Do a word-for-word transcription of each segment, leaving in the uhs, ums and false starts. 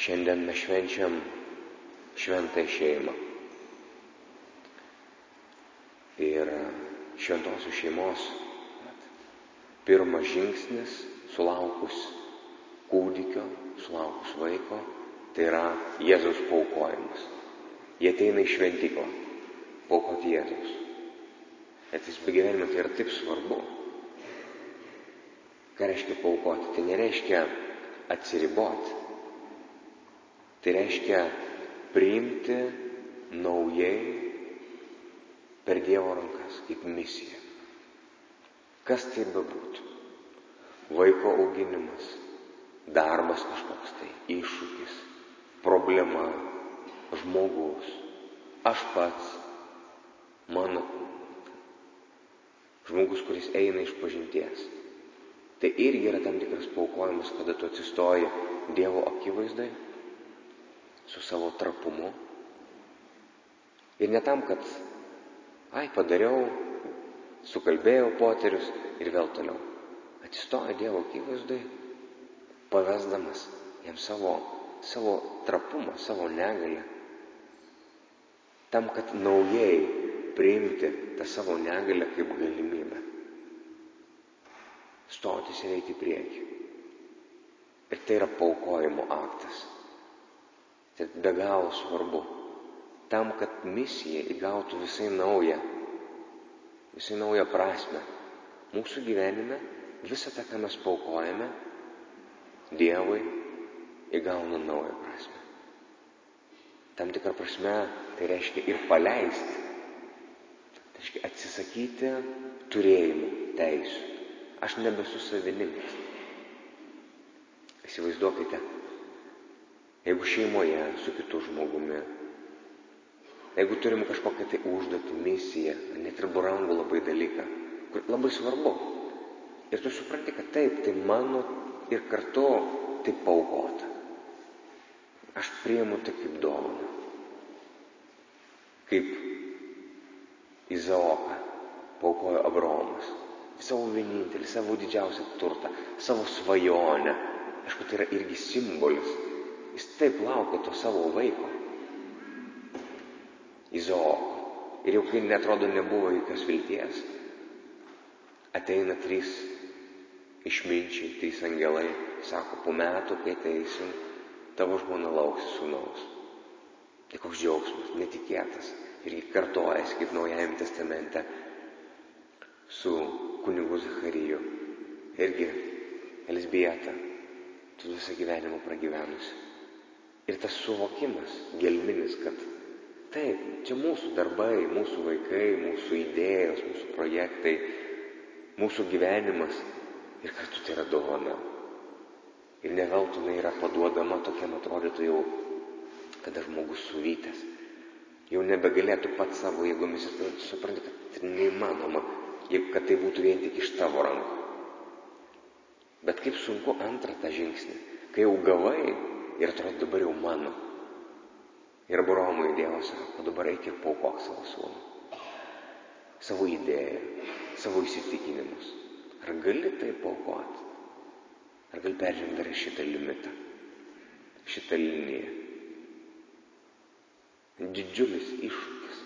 Šiandien mes švenčiam šventąją šeimą. Ir šventosios šeimos pirmas žingsnis sulaukus kūdikio, sulaukus vaiko, tai yra Jėzaus paaukojimas. Jie ateina į šventyklą paaukoti Jėzaus. Bet jis gyvenime tai yra taip svarbu. Ką reiškia paaukoti? Tai nereiškia atsiriboti. Tai reiškia priimti naujai per Dievo rankas kaip misiją. Kas tai bebūtų? Vaiko auginimas, darbas kažkoks tai, iššūkis, problema, žmogus, aš pats, mano žmogus, kuris eina iš pažinties. Tai irgi yra tam tikras paaukojimas, kada tu atsistoji Dievo akivaizdai su savo trapumu. Ir ne tam, kad ai, padariau, sukalbėjau poterius ir vėl toliau. Atsistoja Dievo akivaizdai, pavesdamas jam savo, savo trapumą, savo negalę. Tam, kad naujai priimti tą savo negalę kaip galimybę. Stotis ir eiti į priekį. Ir tai yra paaukojimo aktas. Tai be galo svarbu. Tam, kad misija įgautų visai naują, visai naują prasme. Mūsų gyvenime visą tą, ką mes paaukojame, Dievui įgauna naują prasme. Tam tikrą prasme tai reiškia ir paleisti. Tai reiškia atsisakyti turėjimų teisių. Aš nebesu savininkas. Įsivaizduokite, jeigu šeimoje su kitu žmogumi, jeigu turim kažkokią tai užduotį, misiją, net ir brangų labai dalyką, kur labai svarbu. Ir tu supranti, kad taip, tai mano ir kartu tai paaukota. Aš priimu tai kaip dovaną. Kaip Izaoką paaukojo Abraomas. Savo vienintelį, savo didžiausią turtą, savo svajonę. Aišku, tai yra irgi simbolis. Jis taip laukia to savo vaiko. Izaoko. Ir jau kai netrodo nebuvo jokios vilties, ateina trys išminčiai, trys angelai, sako, po metų, kai ateisim, tavo žmona lauks sūnaus. Tai koks džiaugsmas, netikėtas. Irgi kartojasi kaip Naujajame testamente su kunigu Zachariju. Irgi Elzbieta, tu visą gyvenimą pragyvenusi. Ir tas suvokimas gelminis, kad taip, čia mūsų darbai, mūsų vaikai, mūsų idėjos, mūsų projektai, mūsų gyvenimas ir kartu tai yra dovana. Ir ne veltui jinai yra paduodama tokiam atrodytų jau, kada žmogus suvytęs. Jau nebegalėtų pats savo jėgomis ir tada tu supranti, kad tai neįmanoma, kad tai būtų vien tik iš tavo rankų. Bet kaip sunku antrą tą žingsnį, kai jau gavai ir atrodo dabar jau mano. Ir Abraomui Dievas sako, dabar eik ir paaukok savo sūnų. Savo idėją, savo įsitikinimus. Ar gali tai paaukoti? Ar gali peržengti dar šitą limitą, šitą liniją? Didžiulis iššūkis,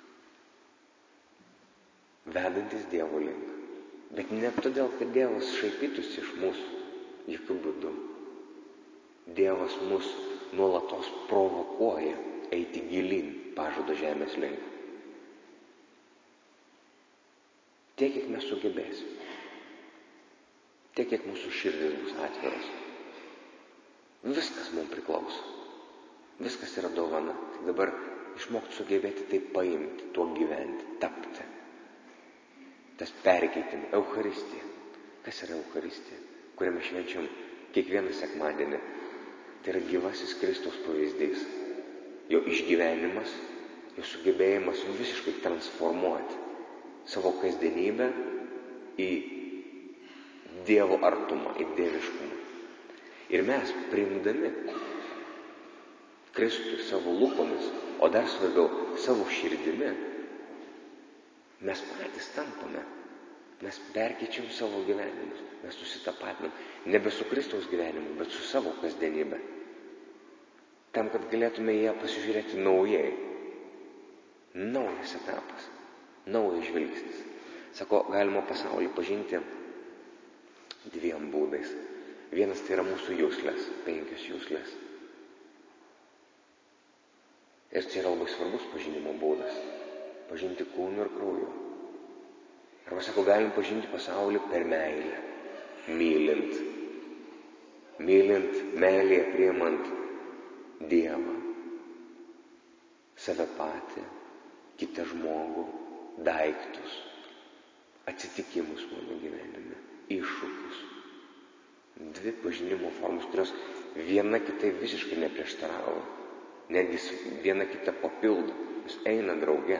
vedantis Dievo link. Bet ne todėl, kad Dievas šaipytųsi iš mūsų, jokių būdų. Dievas mus nuolatos provokuoja eiti gilyn pažado žemės link. Tiek, kiek mes sugebėsim. Tiek, kiek mūsų širdis bus atviras. Viskas mums priklauso. Viskas yra dovana. Tai dabar išmokti sugebėti tai paimti, tuo gyventi, tapti. Tas perkeitimas, Eucharistija. Kas yra Eucharistija? Kurią mes švenčiam kiekvieną sekmadienį. Tai yra gyvasis Kristaus pavyzdys. Jo išgyvenimas, jo sugebėjimas visiškai transformuoti savo kasdienybę į Dievo artumą, į dieviškumą. Ir mes priimdami Kristų savo lūpomis, o dar svarbiau savo širdimi, mes patys tampame. Mes perkeičiam savo gyvenimus. Mes susitapatinam nebe su Kristaus gyvenimu, bet su savo kasdienybė. tam, kad galėtume ją pasižiūrėti naujai. Naujas etapas, naujas žvilgsnis. Sako, galima pasaulį pažinti dviem būdais. Vienas tai yra mūsų juslės, penkios juslės. Ir čia yra labai svarbus pažinimo būdas. Pažinti kūnu ir krauju. Arba sako, galim pažinti pasaulį per meilę. Mylint. Mylint, meilėje priimant Dievą, save patį, kitą žmogų, daiktus, atsitikimus mano gyvenime, iššūkius. Dvi pažinimo formos, kurios viena kitai visiškai neprieštarauja. Netgi viena kitą papildo, jis eina drauge.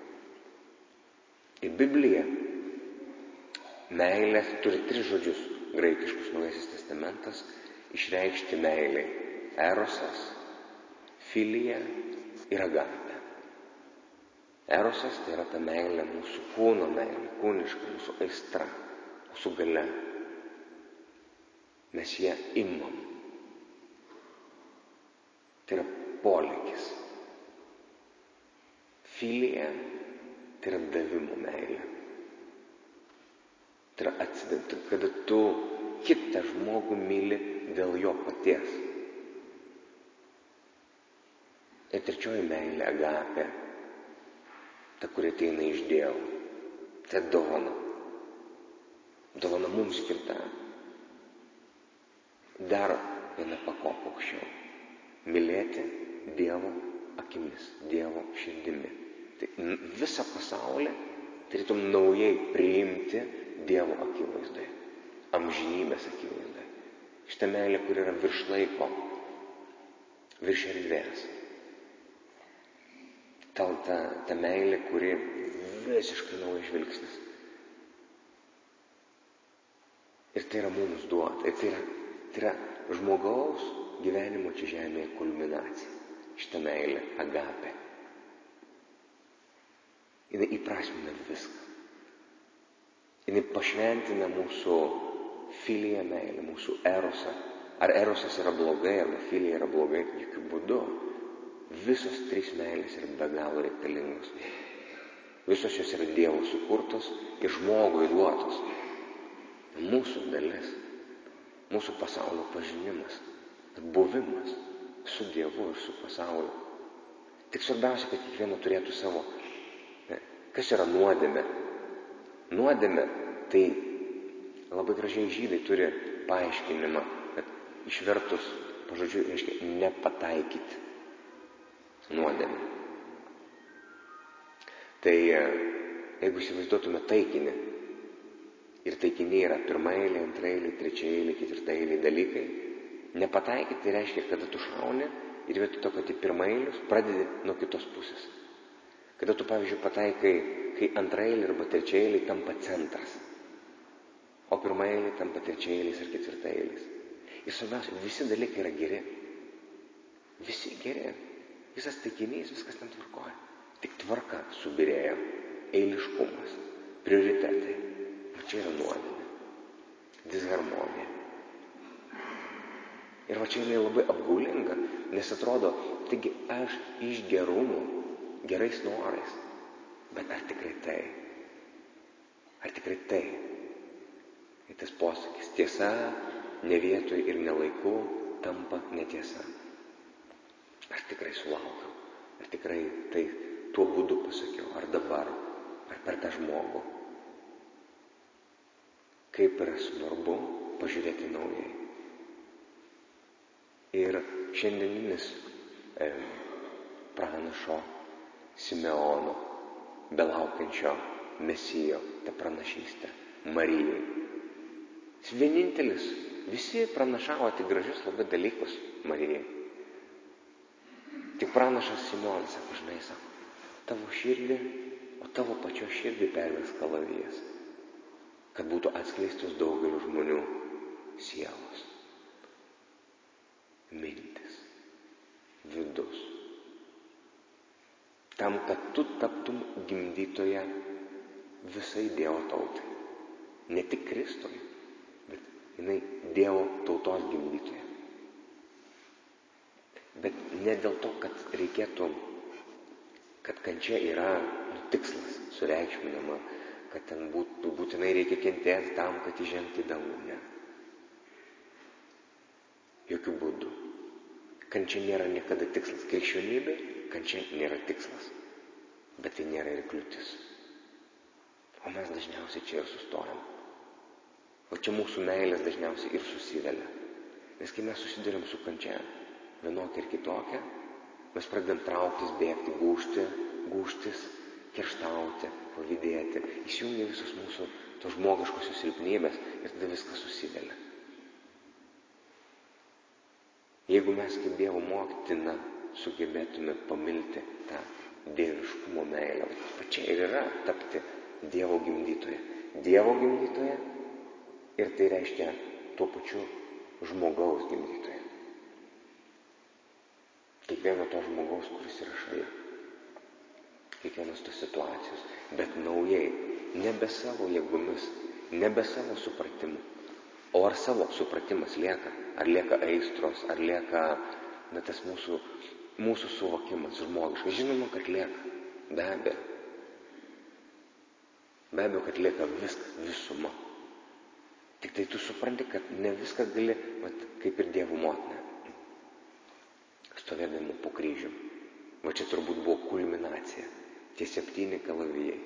Ir Biblija meilė turi tris žodžius graikiškus, Naujasis testamentas, išreikšti meilei. Erosas, filija ir agapė. Erosas tai yra ta meilė, mūsų kūno meilė, kūniška, mūsų aistra, mūsų galia. Mes ją imam. Tai yra polėkis. Filija tai yra davimo meilė. Tai yra atsidavimo, kada tu kitą žmogų myli dėl jo paties. Ir trečioji meilė, agapė, ta, kuri ateina iš Dievo. Tai dovana. Dovana mums skirta. Dar viena pakopa aukščiau. Mylėti Dievo akimis, Dievo širdimi. Tai visą pasaulį tarytum naujai priimti Dievo akivaizdoje, amžinybės akivaizdoje. Šitą meilę, kur yra virš laiko, virš erdvės. Ta, ta, ta meilė, kuri visiškai naujas žvilgsnis. Ir tai yra mums duota. Ir tai yra, tai yra žmogaus gyvenimo čia žemėje kulminacija. Šitą meilę, agapė. Jis įprasmina viską. Jis pašventina mūsų filiją meilę, mūsų erosą. Ar erosas yra blogai, arba filija yra blogai, jokių būdų. Visos trys meilės yra be galo reikalingos. Visos jos yra Dievo sukurtos ir žmogui duotos. Mūsų dalis, mūsų pasaulio pažinimas, buvimas su Dievu ir su pasauliu. Tik svarbiausia, kad kiekviena turėtų savo. Ne, kas yra nuodėmė? Nuodėmė, tai labai gražiai žydai turi paaiškinimą, kad išvertus pažodžiui reiškia nepataikyti. Nuodėmė. Tai jeigu įsivaizduotume taikinį, ir taikiniai yra pirmaeiliai, antraeiliai, trečiaeiliai, ketvirtaeiliai dalykai, nepataikyti tai reiškia, kada tu šauni ir vietoj to, kad į pirmaeilius, pradedi nuo kitos pusės. Kada tu, pavyzdžiui, pataikai, kai antraeiliai arba trečiaeiliai tampa centras, o pirmaeiliai tampa trečiaeiliais ir ketvirtaeiliais. Ir svarbiausia, visi dalykai yra geri. Visi geri. Visas taikinys, viskas ten tvarkoja. Tik tvarka subirėjo, eiliškumas, prioritetai. O čia yra nuodėmė, disharmonija. Ir va čia jinai labai apgaulinga, nes atrodo, taigi aš iš gerumo, gerais norais. Bet ar tikrai tai? Ar tikrai tai? Ir tas posakis, tiesa, ne vietoj ir ne laiku tampa netiesa. Ar tikrai sulaukiau? Ar tikrai tai tuo būdu pasakiau? Ar dabar? Ar per tą žmogų? Kaip yra svarbu pažiūrėti naujai. Ir šiandieninis e, pranašo Simeono, belaukiančio Mesijo, ta pranašystė Marijai. Jis vienintelis, visi pranašavo tik gražius labai dalykus Marijai. Tik pranašas Simeonas sako, žinai, sako, tavo širdį, o tavo pačio širdį pervers kalavijas, kad būtų atskleistos daugelio žmonių sielos, mintis, vidus. Tam, kad tu taptum gimdytoje visai Dievo tautai. Ne tik Kristui, bet jinai Dievo tautos gimdytoje. Bet ne dėl to, kad reikėtų, kad kančia yra nu, tikslas, sureikšminama, kad ten būt, būtinai reikia kentėti tam, kad įžengti į dangų. Ne. Jokių būdų. Kančia nėra niekada tikslas. Krikščionybė, kančia nėra tikslas. Bet tai nėra ir kliūtis. O mes dažniausiai čia ir sustojam. O čia mūsų meilės dažniausiai ir susivelia. Nes kai mes susidurėm su kančia, vienokia ir kitokia, mes pradedam trauktis, bėgti, gūžti, gūžtis, kerštauti, pavydėti. Įsijungia visos mūsų tos žmogiškosios silpnybės ir tada viskas susivelia. Jeigu mes kaip Dievo mokytina sugebėtume pamilti tą dieviškumo meilę, va čia ir yra tapti Dievo gimdytoje. Dievo gimdytoje ir tai reiškia tuo pačiu žmogaus gimdytoje. Kiekvieno to žmogaus, kuris yra šalia. Kiekvienos tos situacijos, bet naujai, nebe savo jėgomis, nebe savo supratimu. O ar savo supratimas lieka? Ar lieka aistros, ar lieka na, tas mūsų, mūsų suvokimas žmogiškas? Žinoma, kad lieka. Be abejo. Be abejo, kad lieka viskas, visuma. Tik tai tu supranti, kad ne viską gali, vat, kaip ir Dievo motina, stovėdama po kryžium. Va čia turbūt buvo kulminacija. Tie septyni kalavijai.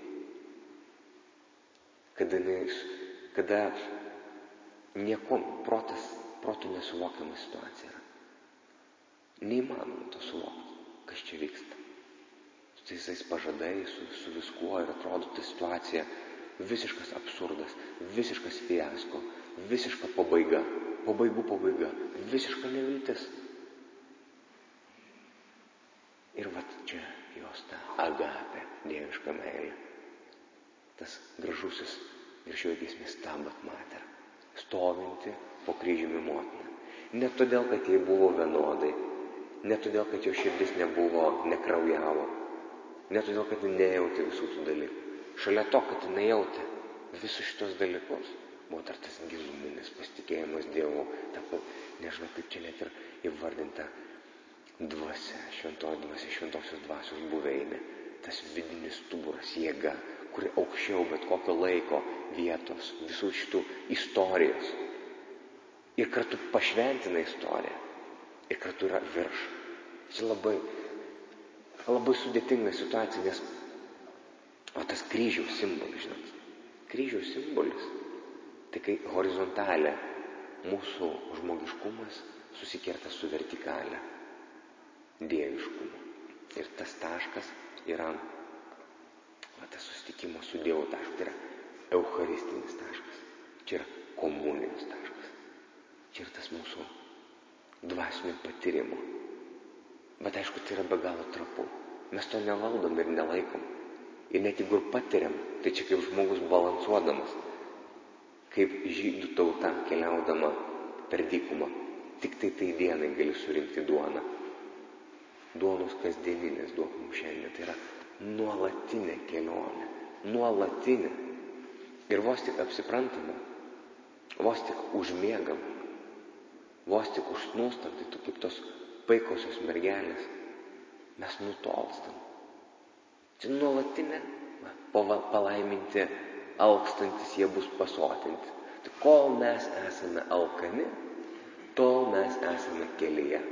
Kada, kada nieko protas, protų nesuvokiama situacija yra. Neįmanoma to suvokti, kas čia vyksta. Su tais pažadais, su, su viskuo ir atrodo ta situacija visiškas absurdas, visiškas fiasko, visiška pabaiga, pabaigų pabaiga, visiška neviltis. Ir vat čia jos ta agapė, dieviška meilė. Tas gražusis ir šioje giesmės Stabat Mater, stovinti po kryžiumi motina. Ne todėl, kad jie buvo vienodai, ne todėl, kad jo širdis nebuvo, nekraujavo, ne todėl, kad jis nejautė visų tų dalykų. Šalia to, kad jis nejautė visus šitos dalykus, buvo dar tas giluminis pasitikėjimas Dievu, ta, nežinau kaip čia net ir įvardinta, dvasia, šventoji dvasia, šventosios dvasios buveinė, tas vidinis stuburas, jėga, kuri aukščiau bet kokio laiko, vietos, visų šitų istorijos. Ir kartu pašventina istoriją. Ir kartu yra virš. Čia labai, labai sudėtinga situacija, nes o tas kryžiaus simbolis, žinot, kryžiaus simbolis, tai kai horizontalė mūsų žmogiškumas susikerta su vertikalė dieviškumu. Ir tas taškas yra va, tas susitikimas su Dievu taškas. Tai yra eucharistinis taškas. Čia yra komuninis taškas. Čia yra tas mūsų dvasinio patyrimo. Bet aišku, tai yra be galo trapu. Mes to nevaldom ir nelaikom. Ir net jeigu ir patiriam, tai čia kaip žmogus balansuodamas, kaip žydų tauta keliaudama per dykumą. Tik tai tai dienai gali surinkti duoną. Duonos kasdieninės duok mums šiandien. Tai yra nuolatinė kelionė. Nuolatinė. Ir vos tik apsiprantama, vos tik užmiegam, vos tik užsnūstam, tai tu kaip tos paikosios mergelės, mes nutolstam. Čia nuolatinė, palaiminti, alkstantis jie bus pasotinti. Tai kol mes esame alkani, tol mes esame kelyje.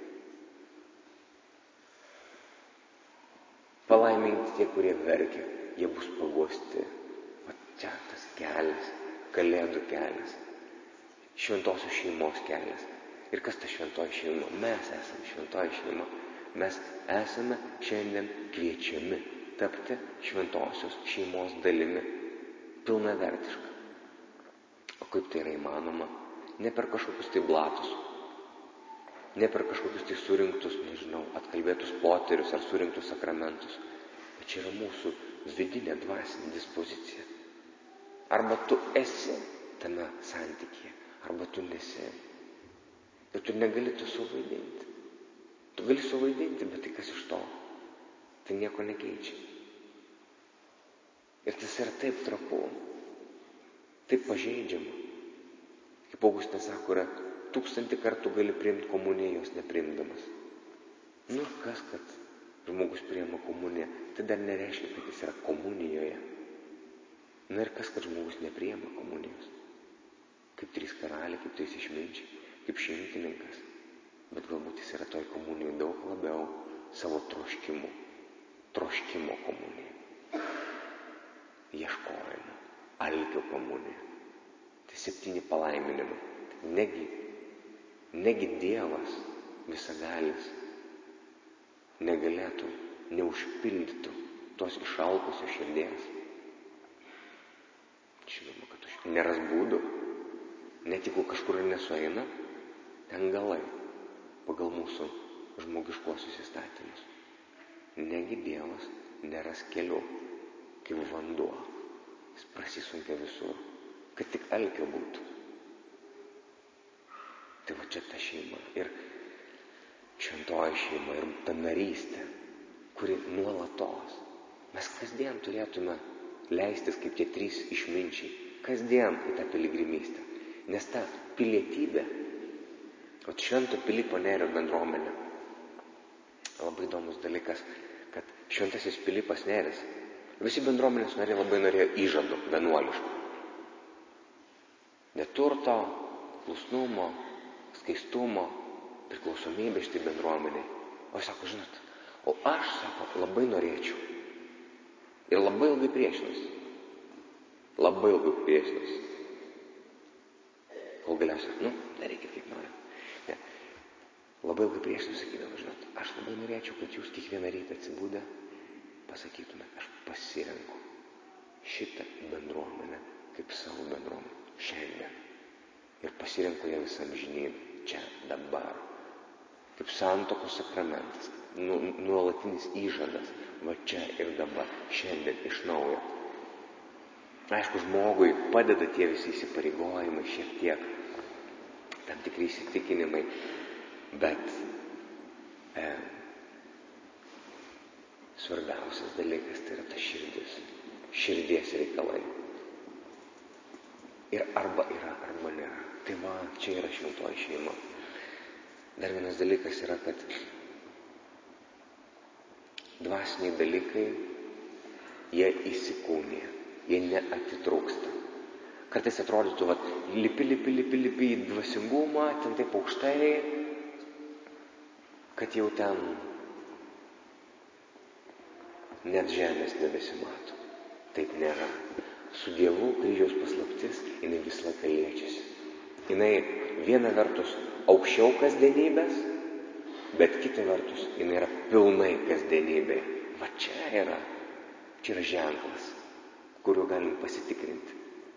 Palaiminti tie, kurie verkia, jie bus paguosti. O čia tas kelias, kalėdų kelias, šventosios šeimos kelias. Ir kas ta šventoji šeima? Mes esame šventoji šeima. Mes esame šiandien kviečiami tapti šventosios šeimos dalimi, pilnavertiška. O kaip tai yra įmanoma? Ne per kažkokius tai blatus, ne per kažkokius tai surinktus, nežinau, atkalbėtus poterius ar surinktus sakramentus. Bet čia yra mūsų vidinė dvasinė dispozicija. Arba tu esi tame santykyje, arba tu nesi. Ir tu negali to suvaidinti. Tu gali suvaidinti, bet tai kas iš to? Tai nieko nekeičia. Ir tas yra taip trapu, taip pažeidžiama. Kaip Augustinas sako, yra tūkstantį kartų gali priimti komuniją, jos nepriimdamas. Nu, kas, kad žmogus priima komuniją, tai dar nereiškia, kad jis yra komunijoje. Na ir kas, kad žmogus nepriima komunijos. Kaip trys karaliai, kaip trys išminčiai, kaip šimtininkas. Bet galbūt jis yra toj komunijoje daug labiau savo troškimu. Troškimo komunija. Ieškojimo. Alkio komunija. Tai septyni palaiminimai. Negi, negi Dievas visagalis negalėtų, neužpildytų tos išalkusios širdies. Žinoma, kad už neras būdų, net jeigu kažkur nesueina, ten galai pagal mūsų žmogiškuosius įstatymus. Negi Dievas neras kelių, kaip vanduo. Jis prasisunkia visur, kad tik alkio būtų. Tai va čia ta šeima ir šventoji šeima ir ta narystė, kuri nuolatos. Mes kasdien turėtume leistis kaip tie trys išminčiai, kasdien į tą piligrimystę. Nes ta pilietybė, o Švento Pilypo Nėrio bendruomenė, labai įdomus dalykas, kad Šventasis Pilypas Nėris, visi bendruomenės nariai labai norėjo įžadų vienuoliškų. Neturto, klusnumo, skaistumo, priklausomybė šitai bendruomeniai. O jis sako, žinot, o aš, sako, labai norėčiau. Ir labai ilgai priešinusi. Labai ilgai priešinusi. Kol galiausiai, nu, darykit kaip nori. Ne. Labai ilgai priešinusi, sakydama, žinot, aš labai norėčiau, kad jūs kiekvieną rytą atsibūdę pasakytumėt, aš pasirenku šitą bendruomenę kaip savo bendruomenę šiandien. Ir pasirenku ją visam žinybę, čia, dabar. Kaip santuokos sakramentas, nu, nuolatinis įžadas, va čia ir dabar, šiandien iš naujo. Aišku, žmogui padeda tie visi įsipareigojimai, šiek tiek, tam tikri įsitikinimai, bet e, svarbiausias dalykas tai yra ta širdis, širdies reikalai. Ir arba yra, arba nėra. Tai va, čia yra šventoji šeima. Dar vienas dalykas yra, kad dvasiniai dalykai, jie įsikūnija, jie neatitrūksta. Kartais atrodytų, vat, lipi, lipi, lipi, lipi į dvasingumą, ten taip aukštai, kad jau ten net žemės nebesimato. Taip nėra. Su Dievu kryžiaus paslaptis, jinai visą laiką liečiasi. Jinai viena vertus aukščiau kasdienybės, bet kita vertus jinai yra pilnai kasdienybė. Va čia yra, čia yra ženklas, kuriuo galim pasitikrinti.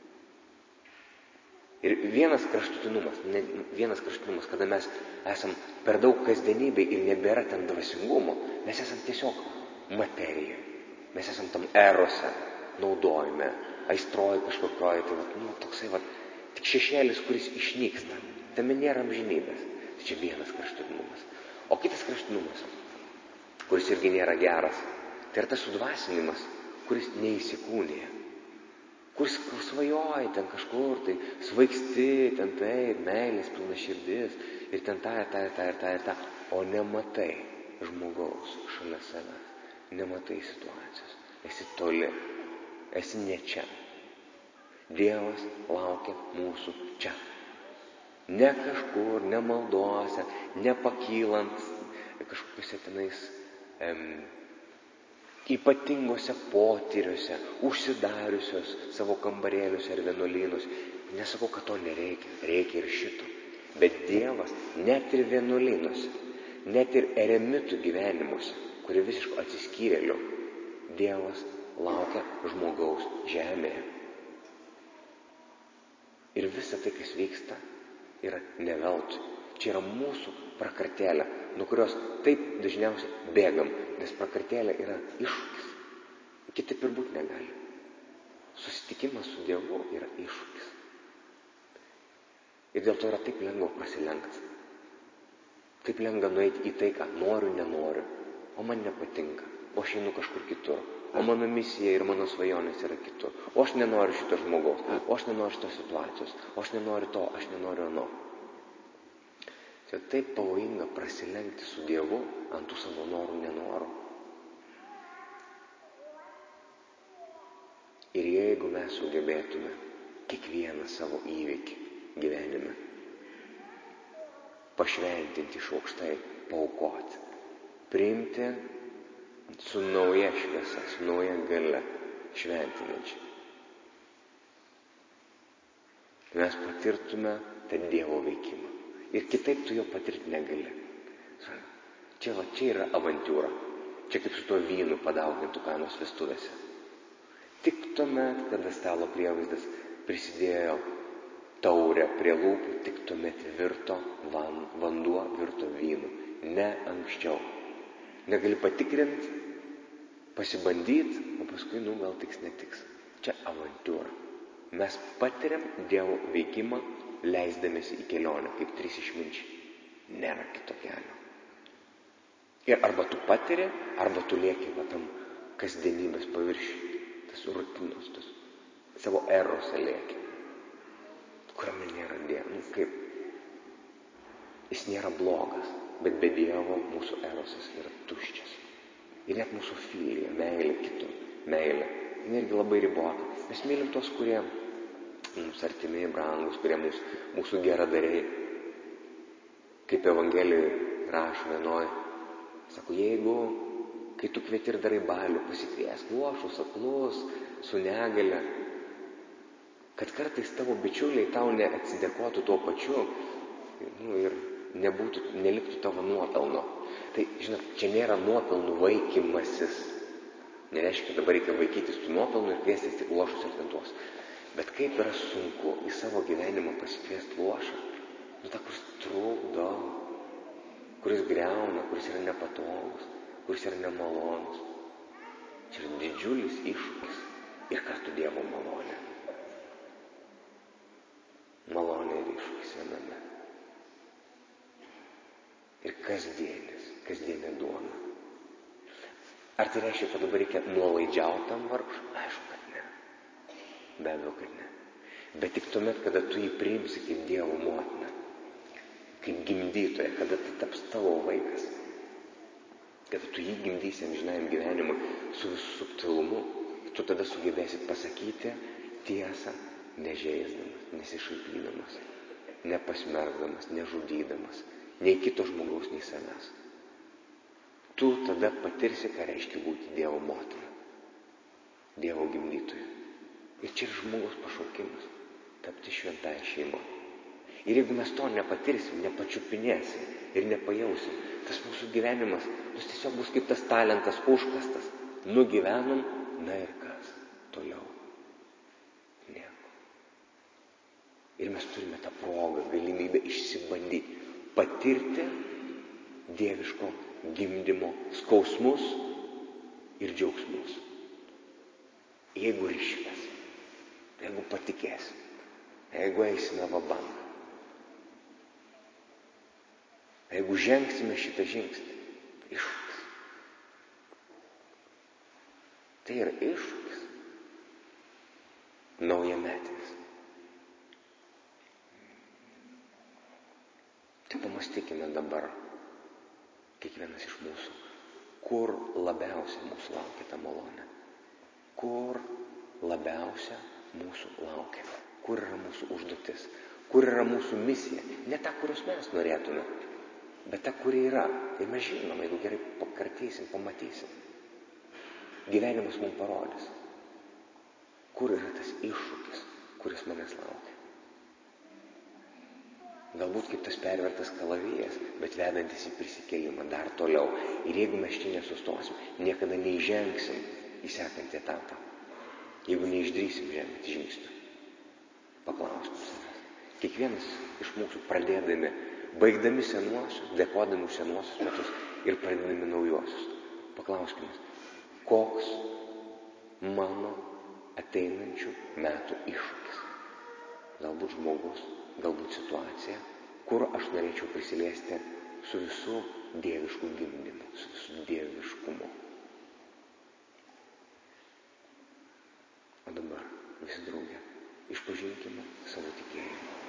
Ir vienas kraštutinumas, ne, vienas kraštutinumas, kada mes esam per daug kasdienybė ir nebėra ten dvasingumo, mes esam tiesiog materijoje. Mes esam tam erose, naudojime, aistroje kažkokioje, tai va, nu, toksai va, tik šešėlis, kuris išnyksta. Tame nėra amžinybės. Tai čia vienas kraštutinumas. O kitas kraštutinumas, kuris irgi nėra geras, tai yra tas sudvasinimas, kuris neįsikūnija. Kuris svajoja ten kažkur, tai svaigsti, ten tai, meilės pilna širdis, ir ten tą, tą, tą, tą, tą, o nematai žmogaus šalia savęs. Nematai situacijos. Esi toli. Esi ne čia. Dievas laukia mūsų čia. Ne kažkur, ne maldose, nepakylant kažkokiuose tenais em, ypatingose potyriuose, užsidariusios savo kambarėliuose ar vienuolynus. Nesakau, kad to nereikia, reikia ir šito. Bet Dievas net ir vienuolynuose, net ir eremitų gyvenimuose, kurie visiškai atsiskyrėlių, Dievas laukia žmogaus žemėje. Ir visa tai, kas vyksta, yra ne veltui. Čia yra mūsų prakartėlė, nuo kurios taip dažniausiai bėgam, nes prakartėlė yra iššūkis. Kitaip ir būti negali. Susitikimas su Dievu yra iššūkis. Ir dėl to yra taip lengva prasilenkti. Taip lengva nueiti į tai, ką noriu, nenoriu, o man nepatinka, o aš einu kažkur kitur. O mano misija ir mano svajonės yra kitur. O aš nenoriu šito žmogaus, o aš nenoriu šitos situacijos, o aš nenoriu to, aš nenoriu ano. Tai taip pavojinga prasilenkti su Dievu ant tų savo norų, nenorų. Ir jeigu mes sugebėtume kiekvieną savo įvykį gyvenime pašventinti iš aukštai, paaukoti, priimti su nauja šviesa, su nauja galia, šventinančiai, mes patirtume tą Dievo veikimą. Ir kitaip tu jo patirti negali. Čia, va, čia yra avantūra. Čia kaip su tuo vynu padaugintų Kanos vestuvėse. Tik tuomet, kada stalo prievaizdas prisidėjo taurę prie lūpų, tik tuomet virto van, vanduo, virto vynu. Ne anksčiau. Negali patikrinti, pasibandyti, o paskui, nu, gal tiks, netiks. Čia avantūra. Mes patiriam Dievo veikimą, leisdamėsi į kelionę, kaip trys išminčiai. Nėra kito kelio. Ir arba tu patiri, arba tu lieki va tam kasdienybės paviršiui. Tas rutinos, tas savo erose lieki. Kuriame nėra Dievo. Nu, kaip? Jis nėra blogas, bet be Dievo mūsų erosas yra tuščias. Ir net mūsų filija, meilė kitų, meilė, jis irgi labai ribota. Mes mylim tos, kurie mums artimiai, brangus, kurie mūsų, mūsų geradariai. Kaip Evangelijoje rašo vienoj, sako, jeigu, kai tu kvieti ir darai balių, pasikviesk luošus, aklus, su negale, kad kartais tavo bičiuliai tau neatsidėkotų tuo pačiu, nu, ir nebūtų, neliktų tavo nuopelno. Tai, žinot, čia nėra nuopelnų vaikymasis. Nereiškia, kad dabar reikia vaikytis tų nuopelnų ir kviestis tik luošus ir tentuos. Bet kaip yra sunku į savo gyvenimą pasikviesti luošą, nu, ta, kuris trukdo, kuris griauna, kuris yra nepatogus, kuris yra nemalonus. Čia yra didžiulis iššūkis ir kartu Dievo malonė. Malonė ir iššūkis viename. Ir kasdienis, kasdienė duona. Ar tai reiškia, kad dabar reikia nuolaidžiauti tam vargšui? Aišku, kad ne. Be abejo, kad ne. Bet tik tuomet, kada tu jį priimsi kaip Dievo motiną, kaip gimdytoja, kada tai taps tavo vaikas, kada tu jį gimdysi amžinajam gyvenimui su visų subtilumu, tu tada sugebėsi pasakyti tiesą, nežeisdamas, nesišaipydamas, nepasmerkdamas, nežudydamas, nei kito žmogaus, nei savęs. Tu tada patirsi, ką reiškia būti Dievo motina, Dievo gimdytoja. Ir čia yra žmogaus pašaukimas – tapti šventąją šeimą. Ir jeigu mes to nepatirsim, nepačiupinėsim ir nepajausim, tas mūsų gyvenimas, jis tiesiog bus kaip tas talentas užkastas. Nugyvenom, na ir kas? Toliau. Nieko. Ir mes turime tą progą, galimybę išsibandyti, patirti dieviško gimdymo skausmus ir džiaugsmus. Jeigu ryšimės, jeigu patikėsim, jeigu eisime vabank, jeigu žengsime šitą žingsnį, iššūkis. Tai yra iššūkis naujametinis. Tai pamastykime dabar, kiekvienas iš mūsų, kur labiausiai mūsų laukia ta malonė. Kur labiausia mūsų laukia. Kur yra mūsų užduotis. Kur yra mūsų misija. Ne ta, kurios mes norėtume, bet ta, kuri yra. Tai mes žinom, jeigu gerai pakartysim, pamatysim. Gyvenimas mums parodys. Kur yra tas iššūkis, kuris manęs laukia. Galbūt kaip tas pervertas kalavijas, bet vedantis į prisikėlimą dar toliau. Ir jeigu mes čia nesustosim, niekada neįžengsim į sekantį etapą. Jeigu neišdrįsim žengti žingsnių. Paklauskim savęs. Kiekvienas iš mūsų pradėdami, baigdami senuosius, dėkodami už senuosius metus ir pradėdami naujuosius. Paklauskime, koks mano ateinančių metų iššūkis. Galbūt žmogus, galbūt situacija, kur aš norėčiau prisiliesti su visų dieviškų gimdymu, su visų dieviškumu. O dabar visi drauge išpažinkime savo tikėjimą.